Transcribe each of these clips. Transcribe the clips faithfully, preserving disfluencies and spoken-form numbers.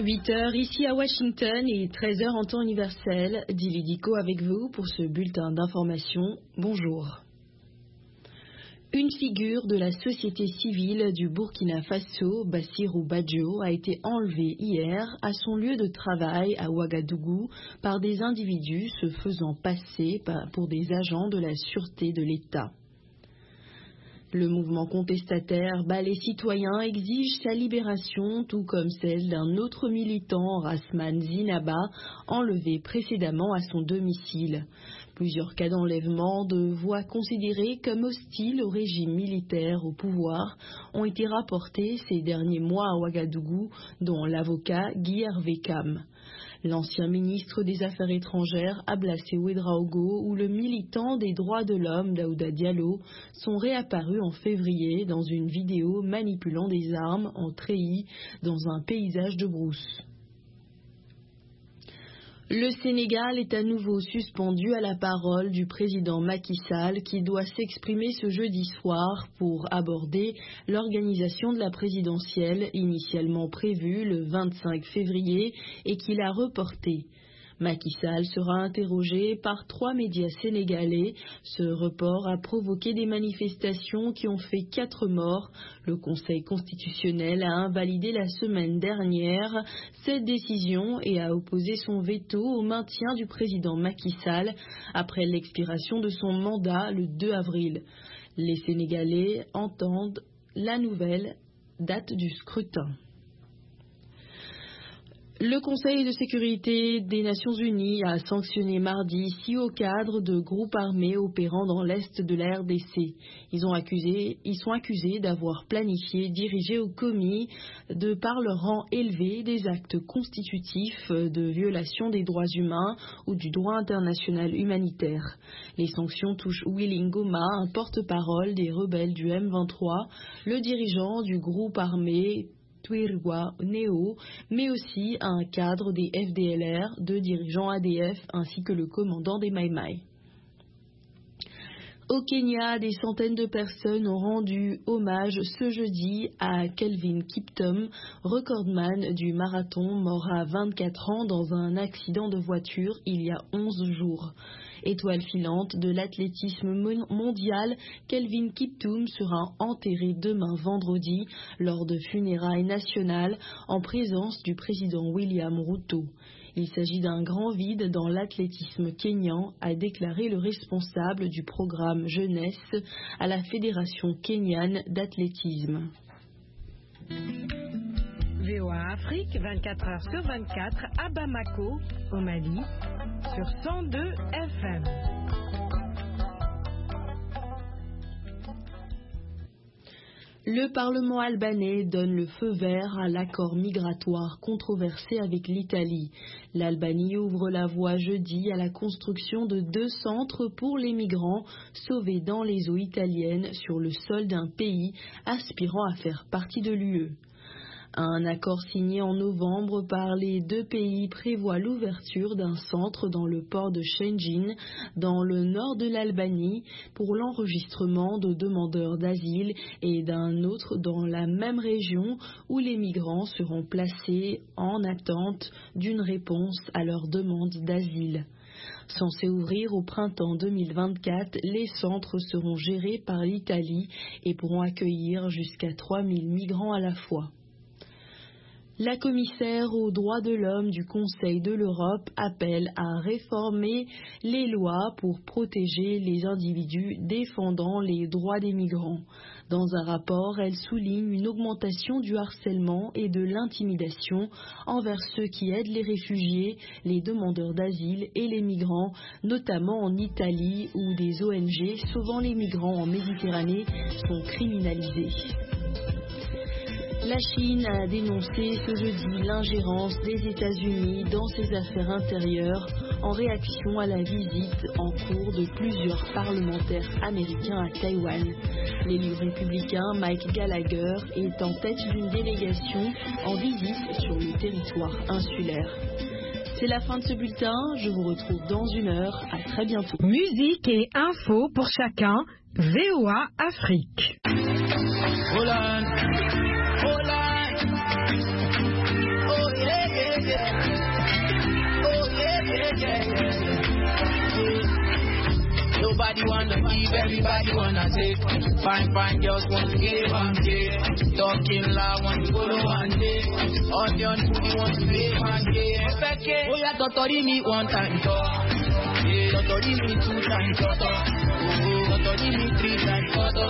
huit heures ici à Washington et treize heures en temps universel. Dili Diko avec vous pour ce bulletin d'information. Bonjour. Une figure de la société civile du Burkina Faso, Bassirou Badjo, a été enlevée hier à son lieu de travail à Ouagadougou par des individus se faisant passer pour des agents de la sûreté de l'État. Le mouvement contestataire Balai Citoyen exige sa libération, tout comme celle d'un autre militant, Rasman Zinaba, enlevé précédemment à son domicile. Plusieurs cas d'enlèvement de voix considérées comme hostiles au régime militaire au pouvoir ont été rapportés ces derniers mois à Ouagadougou, dont l'avocat Guy Hervé Cam. L'ancien ministre des Affaires étrangères Ablassé Ouedraogo ou le militant des droits de l'homme Daouda Diallo sont réapparus en février dans une vidéo manipulant des armes en treillis dans un paysage de brousse. Le Sénégal est à nouveau suspendu à la parole du président Macky Sall qui doit s'exprimer ce jeudi soir pour aborder l'organisation de la présidentielle initialement prévue le vingt-cinq février et qu'il a reportée. Macky Sall sera interrogé par trois médias sénégalais. Ce report a provoqué des manifestations qui ont fait quatre morts. Le Conseil constitutionnel a invalidé la semaine dernière cette décision et a opposé son veto au maintien du président Macky Sall après l'expiration de son mandat le deux avril. Les Sénégalais entendent la nouvelle date du scrutin. Le Conseil de sécurité des Nations Unies a sanctionné mardi six hauts cadres de groupes armés opérant dans l'est de la R D C. Ils, ont accusé, ils sont accusés d'avoir planifié, dirigé ou commis, de par leur rang élevé, des actes constitutifs de violation des droits humains ou du droit international humanitaire. Les sanctions touchent Willy Ngoma, un porte-parole des rebelles du M vingt-trois, le dirigeant du groupe armé Twirwa Neo, mais aussi un cadre des F D L R, deux dirigeants A D F ainsi que le commandant des Mai Mai. Au Kenya, des centaines de personnes ont rendu hommage ce jeudi à Kelvin Kiptum, recordman du marathon mort à vingt-quatre ans dans un accident de voiture il y a onze jours. Étoile filante de l'athlétisme mondial, Kelvin Kiptum sera enterré demain vendredi lors de funérailles nationales en présence du président William Ruto. Il s'agit d'un grand vide dans l'athlétisme kényan, a déclaré le responsable du programme jeunesse à la Fédération kenyane d'athlétisme. V O A Afrique, vingt-quatre heures sur vingt-quatre, à Bamako, au Mali, sur cent deux F M. Le Parlement albanais donne le feu vert à l'accord migratoire controversé avec l'Italie. L'Albanie ouvre la voie jeudi à la construction de deux centres pour les migrants sauvés dans les eaux italiennes sur le sol d'un pays aspirant à faire partie de l'U E. Un accord signé en novembre par les deux pays prévoit l'ouverture d'un centre dans le port de Shëngjin, dans le nord de l'Albanie, pour l'enregistrement de demandeurs d'asile et d'un autre dans la même région où les migrants seront placés en attente d'une réponse à leur demande d'asile. Censés ouvrir au printemps deux mille vingt-quatre, les centres seront gérés par l'Italie et pourront accueillir jusqu'à trois mille migrants à la fois. La commissaire aux droits de l'homme du Conseil de l'Europe appelle à réformer les lois pour protéger les individus défendant les droits des migrants. Dans un rapport, elle souligne une augmentation du harcèlement et de l'intimidation envers ceux qui aident les réfugiés, les demandeurs d'asile et les migrants, notamment en Italie où des O N G sauvant les migrants en Méditerranée sont criminalisés. La Chine a dénoncé ce jeudi l'ingérence des États-Unis dans ses affaires intérieures en réaction à la visite en cours de plusieurs parlementaires américains à Taïwan. L'élu républicain Mike Gallagher est en tête d'une délégation en visite sur le territoire insulaire. C'est la fin de ce bulletin, je vous retrouve dans une heure, à très bientôt. Musique et info pour chacun, V O A Afrique. Hold on. Hold on. Oh yeah, yeah. yeah, yeah. Nobody wanna give, everybody wanna take. Fine, fine girls want to give one day. Talking loud, want to go to one day. Audience, who want to pay one day. Oh yeah, Totori me one time, Totori me two times, Totori me three times,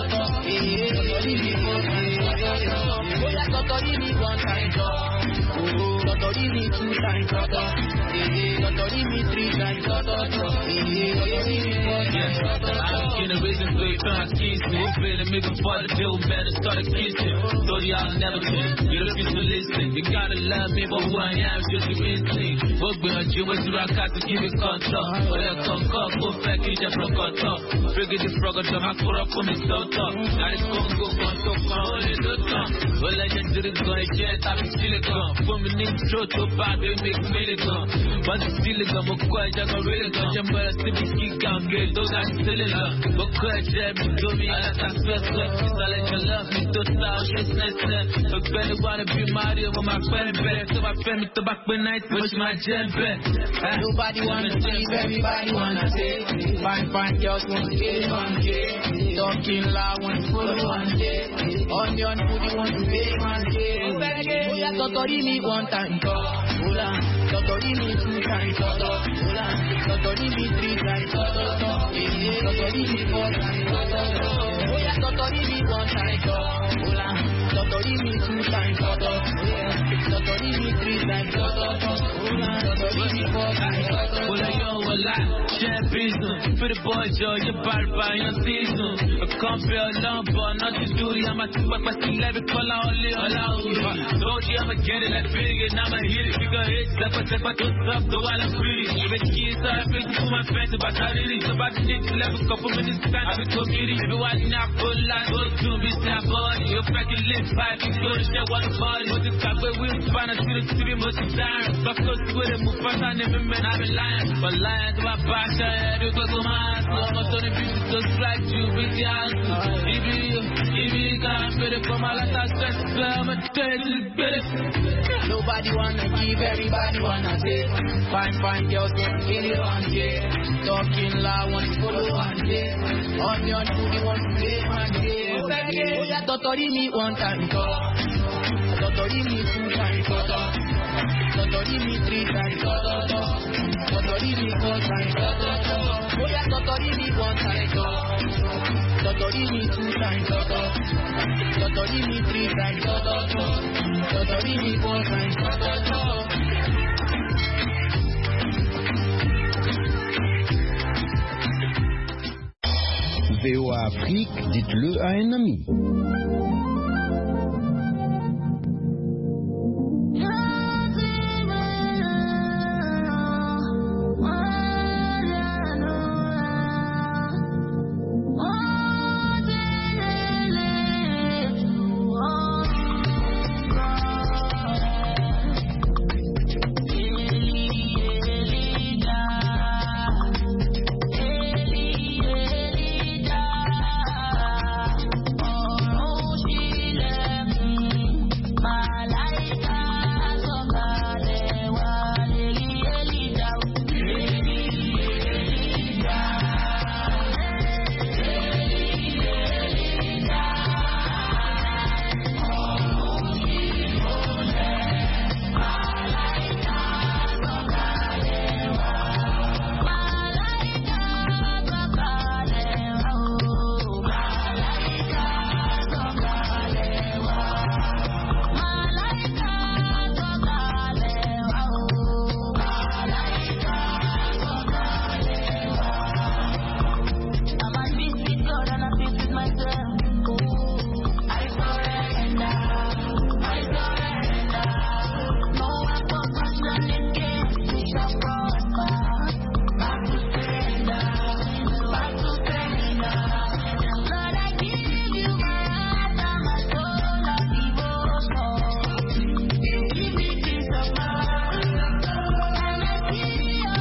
Totori me four times, oh yeah, Totori me one time, Totori me two times, Totori me three times, Totori me four times. I'm in a reason to it, trying to kiss me. We're feeling me before the deal better start kissing. Thought y'all never did. You refuse to listen. You gotta love me, but who I am, just you instinct. What we are doing, you I got to give it control. But I come, come, go back, you just broke on top. Figure the frog on top, I put up for me so tough. Now it's going to go, going so far, only the tongue. Well, I just did it, going, yeah, I'm still gone. Put me in the throat, so bad, they make me gone. But it's still gone, but quite, I got really gone. You're better to be kicked out, get those are still in love. But quite, yeah, me do me, I like that first look. It's all like you love me, to style, shit's nice, look better, wanna be Mario with my friend back. So my family to back when night, push my jet back. Nobody wanna leave, everybody wanna take. Fine, fine girls want to get one day. Talking loud, want to follow one day. On your booty, want to pay one day. Oh yeah, Totori me one time, Totori me two times, Totori me three times, Totori me four times. Oh yeah, Totori me one time, Totori me two times, Totori me three times, Totori me four times. Well, I know a lot, champion. For the boys, yo, you're about to buy your season. I can't be alone, but not to do it. I'm a two, but I still have it for all the all told you I'ma get it like big, and I'ma hit it. You gon' hit it, step by step, I do stuff, though while I'm pretty. Even the kids are happy to my fans, but I really so about to need to let a couple minutes time. I've been so giddy. Everyone now full line, go to me, snap body. You're cracking lip pipe, you go to share one body. What's the top where we'll find a city to be most of the time. But close to it, move fast, I never meant I've been lying. But lying to my bash, I had to go to my ass. I'm not on the beach, just like you, with the ass. If you, if you can't better for my last stress, I'm a dirty bitch. Nobody wanna give, everybody wanna take. Fine, fine girls want to get it one day. Talking loud, want to follow one day. On your booty, want to pay one day. Oh yeah, Totori me one time, Totori me two times, Totori me three times, Totori me four times. Oh yeah, Totori me one time, Totori me two times, Totori me three times, Totori me four times. V O A Afrique, dites-le à un ami.